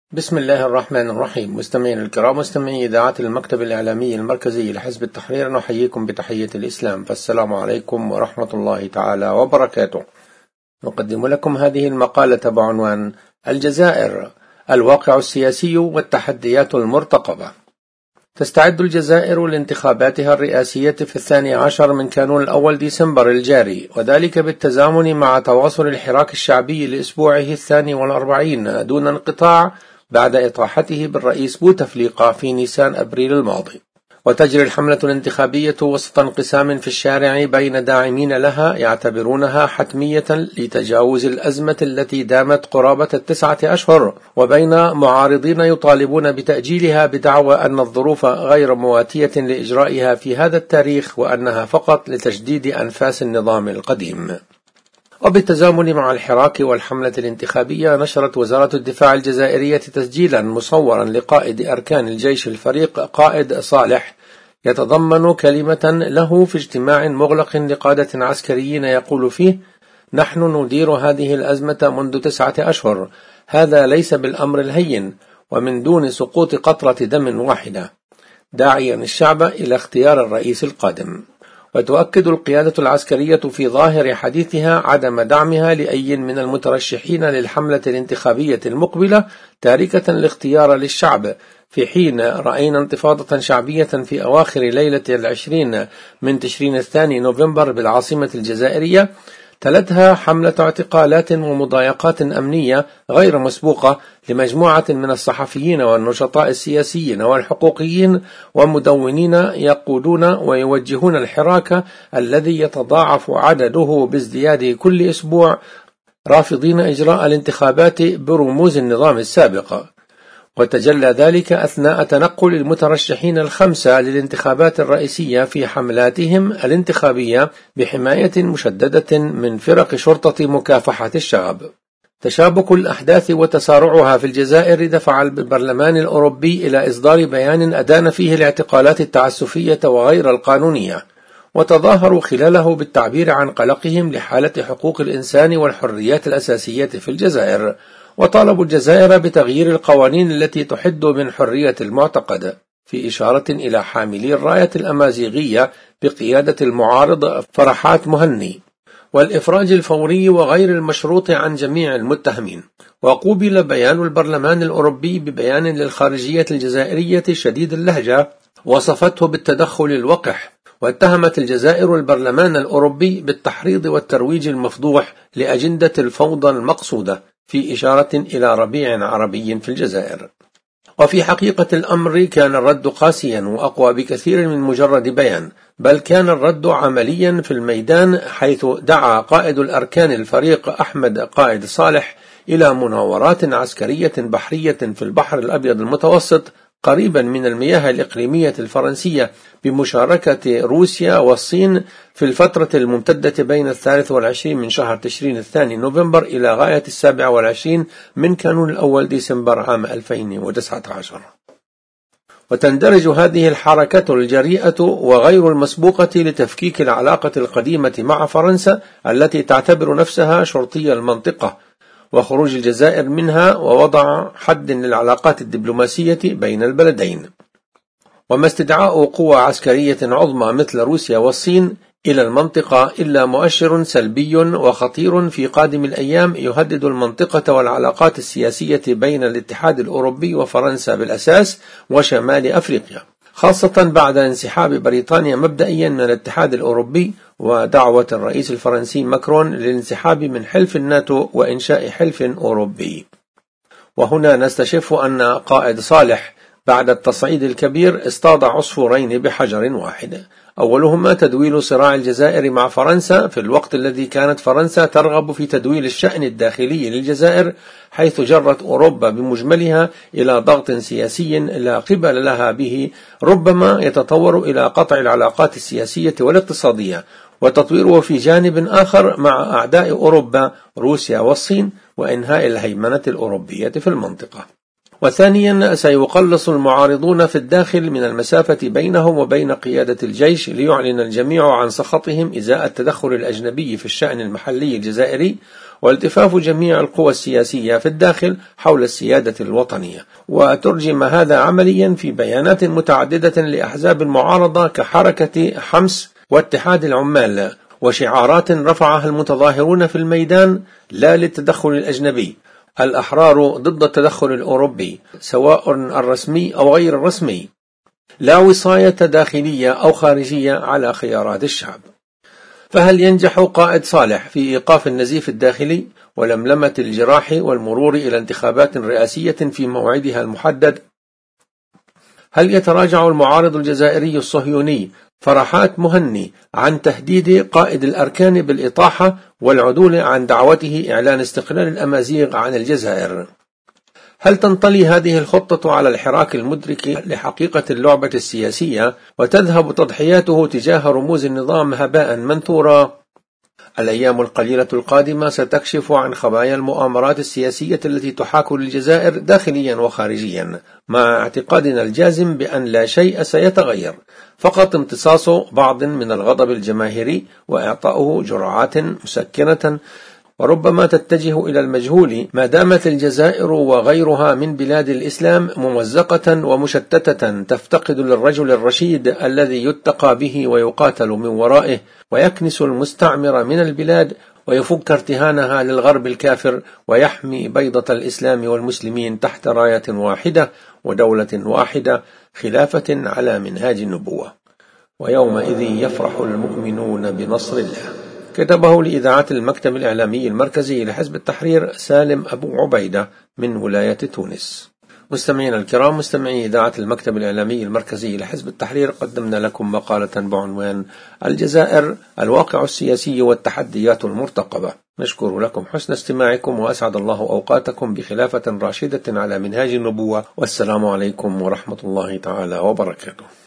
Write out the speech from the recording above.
بسم الله الرحمن الرحيم. مستمعين الكرام، مستمعي إذاعة المكتب الإعلامي المركزي لحزب التحرير، نحييكم بتحية الإسلام، فالسلام عليكم ورحمة الله تعالى وبركاته. نقدم لكم هذه المقالة بعنوان الجزائر: الواقع السياسي والتحديات المرتقبة. تستعد الجزائر لانتخاباتها الرئاسية في 12 من كانون الأول ديسمبر الجاري، وذلك بالتزامن مع تواصل الحراك الشعبي لأسبوعه 42 دون انقطاع بعد إطاحته بالرئيس بوتفليقة في نيسان أبريل الماضي. وتجري الحملة الانتخابية وسط انقسام في الشارع بين داعمين لها يعتبرونها حتمية لتجاوز الأزمة التي دامت قرابة 9 أشهر، وبين معارضين يطالبون بتأجيلها بدعوى أن الظروف غير مواتية لإجرائها في هذا التاريخ، وأنها فقط لتجديد أنفاس النظام القديم. وبالتزامن مع الحراك والحملة الانتخابية، نشرت وزارة الدفاع الجزائرية تسجيلا مصورا لقائد أركان الجيش الفريق قائد صالح يتضمن كلمة له في اجتماع مغلق لقادة عسكريين يقول فيه: نحن ندير هذه الأزمة منذ 9 أشهر، هذا ليس بالأمر الهين ومن دون سقوط قطرة دم واحدة، داعيا الشعب إلى اختيار الرئيس القادم. وتؤكد القيادة العسكرية في ظاهر حديثها عدم دعمها لأي من المترشحين للحملة الانتخابية المقبلة، تاركة الاختيار للشعب، في حين رأينا انتفاضة شعبية في أواخر ليلة 20 من تشرين الثاني نوفمبر بالعاصمة الجزائرية تلتها حملة اعتقالات ومضايقات أمنية غير مسبوقة لمجموعة من الصحفيين والنشطاء السياسيين والحقوقيين ومدونين يقودون ويوجهون الحراك الذي يتضاعف عدده بازدياد كل أسبوع، رافضين إجراء الانتخابات برموز النظام السابق. وتجلى ذلك أثناء تنقل المترشحين ال5 للانتخابات الرئيسية في حملاتهم الانتخابية بحماية مشددة من فرق شرطة مكافحة الشغب. تشابك الأحداث وتسارعها في الجزائر دفع البرلمان الأوروبي إلى إصدار بيان أدان فيه الاعتقالات التعسفية وغير القانونية، وتظاهروا خلاله بالتعبير عن قلقهم لحالة حقوق الإنسان والحريات الأساسية في الجزائر، وطالبوا الجزائر بتغيير القوانين التي تحد من حرية المعتقد، في إشارة إلى حاملي الراية الأمازيغية بقيادة المعارض فرحات مهني، والإفراج الفوري وغير المشروط عن جميع المتهمين. وقوبل بيان البرلمان الأوروبي ببيان للخارجية الجزائرية شديد اللهجة وصفته بالتدخل الوقح، واتهمت الجزائر البرلمان الأوروبي بالتحريض والترويج المفضوح لأجندة الفوضى المقصودة، في إشارة إلى ربيع عربي في الجزائر. وفي حقيقة الأمر كان الرد قاسيا وأقوى بكثير من مجرد بيان، بل كان الرد عمليا في الميدان، حيث دعا قائد الأركان الفريق أحمد قائد صالح إلى مناورات عسكرية بحرية في البحر الأبيض المتوسط قريبا من المياه الإقليمية الفرنسية بمشاركة روسيا والصين في الفترة الممتدة بين 23 من شهر تشرين الثاني نوفمبر إلى غاية 27 من كانون الأول ديسمبر عام 2019. وتندرج هذه الحركة الجريئة وغير المسبوقة لتفكيك العلاقة القديمة مع فرنسا التي تعتبر نفسها شرطي المنطقة، وخروج الجزائر منها، ووضع حد للعلاقات الدبلوماسية بين البلدين. وما استدعاء قوى عسكرية عظمى مثل روسيا والصين إلى المنطقة إلا مؤشر سلبي وخطير في قادم الأيام يهدد المنطقة والعلاقات السياسية بين الاتحاد الأوروبي وفرنسا بالأساس وشمال أفريقيا، خاصة بعد انسحاب بريطانيا مبدئيا من الاتحاد الأوروبي ودعوة الرئيس الفرنسي ماكرون للانسحاب من حلف الناتو وإنشاء حلف أوروبي. وهنا نستشف أن قائد صالح بعد التصعيد الكبير اصطاد عصفورين بحجر واحد، أولهما تدويل صراع الجزائر مع فرنسا في الوقت الذي كانت فرنسا ترغب في تدويل الشأن الداخلي للجزائر، حيث جرت أوروبا بمجملها إلى ضغط سياسي لا قبل لها به ربما يتطور إلى قطع العلاقات السياسية والاقتصادية وتطويره في جانب آخر مع أعداء أوروبا روسيا والصين، وإنهاء الهيمنة الأوروبية في المنطقة. وثانيا، سيقلص المعارضون في الداخل من المسافة بينهم وبين قيادة الجيش ليعلن الجميع عن سخطهم إزاء التدخل الأجنبي في الشأن المحلي الجزائري، والتفاف جميع القوى السياسية في الداخل حول السيادة الوطنية. وترجم هذا عمليا في بيانات متعددة لأحزاب المعارضة كحركة حمص واتحاد العمال، وشعارات رفعها المتظاهرون في الميدان: لا للتدخل الأجنبي، الأحرار ضد التدخل الأوروبي سواء الرسمي أو غير الرسمي، لا وصاية داخلية أو خارجية على خيارات الشعب. فهل ينجح قائد صالح في إيقاف النزيف الداخلي ولملمة الجراح والمرور إلى انتخابات رئاسية في موعدها المحدد؟ هل يتراجع المعارض الجزائري الصهيوني فرحات مهني عن تهديد قائد الأركان بالإطاحة والعدول عن دعوته إعلان استقلال الأمازيغ عن الجزائر؟ هل تنطلي هذه الخطة على الحراك المدرك لحقيقة اللعبة السياسية وتذهب تضحياته تجاه رموز النظام هباء منثورا؟ الأيام القليلة القادمة ستكشف عن خبايا المؤامرات السياسية التي تحاك للجزائر داخليا وخارجيا، مع اعتقادنا الجازم بأن لا شيء سيتغير، فقط امتصاص بعض من الغضب الجماهيري وإعطاؤه جرعات مسكنة، وربما تتجه إلى المجهول ما دامت الجزائر وغيرها من بلاد الإسلام ممزقة ومشتتة، تفتقد للرجل الرشيد الذي يتقى به ويقاتل من ورائه، ويكنس المستعمر من البلاد ويفك ارتهانها للغرب الكافر، ويحمي بيضة الإسلام والمسلمين تحت راية واحدة ودولة واحدة، خلافة على منهاج النبوة. ويومئذ يفرح المؤمنون بنصر الله. كتبه لإذاعة المكتب الإعلامي المركزي لحزب التحرير سالم أبو عبيدة من ولاية تونس. مستمعينا الكرام، مستمعي إذاعة المكتب الإعلامي المركزي لحزب التحرير، قدمنا لكم مقالة بعنوان الجزائر: الواقع السياسي والتحديات المرتقبة. نشكر لكم حسن استماعكم، وأسعد الله أوقاتكم بخلافة راشدة على منهاج النبوة، والسلام عليكم ورحمة الله تعالى وبركاته.